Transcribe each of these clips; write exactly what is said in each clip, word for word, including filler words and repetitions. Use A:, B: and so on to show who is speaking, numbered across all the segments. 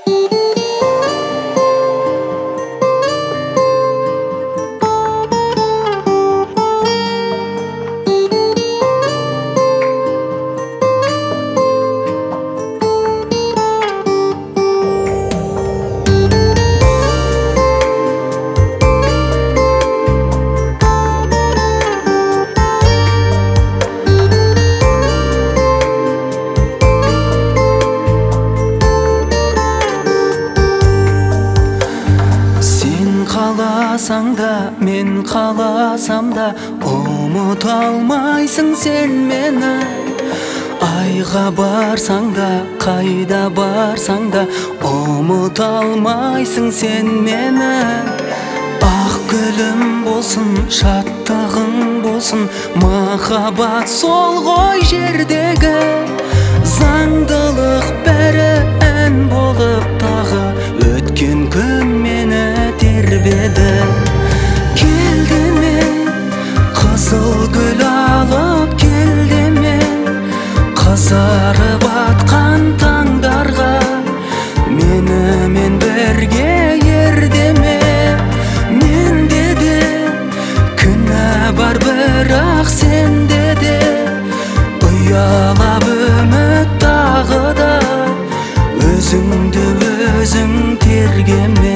A: Қаласаң да, мен қаласам да, ұмыта алмайсың сен мені. Айға барсаң да, қайда барсаң да, ұмыта алмайсың сен мені. Ақ гүлім болсын, шаттығың болсын, махаббат сол ғой жердегі. Заңдылық бәрі ән болып тағы, өткен күн мені тербеді. Келді мен қызыл гүл алып, келді мен қызарып атқан таңдарға. Менімен бірге ердеме, менде де күнә бар, бірақ сенде де ұялап үміт тағы да. Өзіңді өзің тергеме.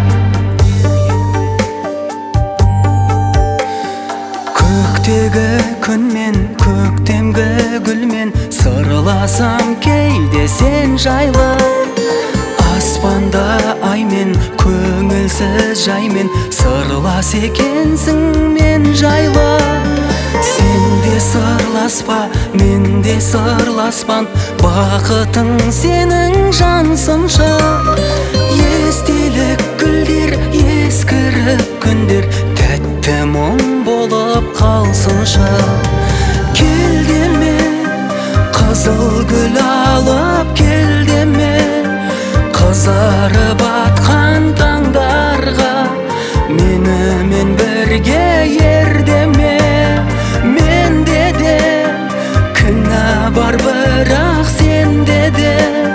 A: Көктегі күнмен, көктемгі гүлмен сырласам кейде сен жайлы. Аспанда аймен, көңілсіз жаймен сырлас екенсің мен жайлы. Сен де сырласпа, мен де сырласпан, бақытың сенің жансыншы. Естелік гүлдер, ескіріп күндер, тәтті мұң болып қалсыншы. Келді мен қызыл гүл алып, келді мен қызарып атқан таңдарға. Менімен бірге ердеме, менде де күнә бар, бірақ сенде де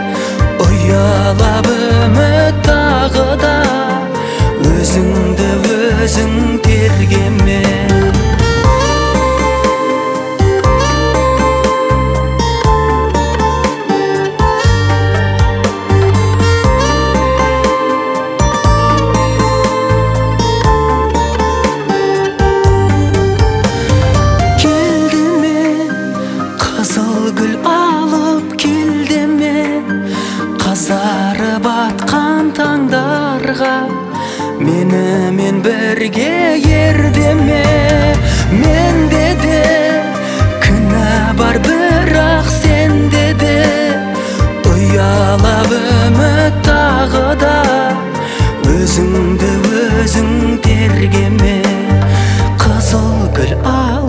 A: ұялап үміт тағы да. Өзіңді өзің тергеме. Қызарып атқан таңдарға, менімен бірге ердеме, менде де күнә бар, бірақ сенде де ұялап үміт тағы да. Өзіңді өзің тергеме. Қызыл гүл ал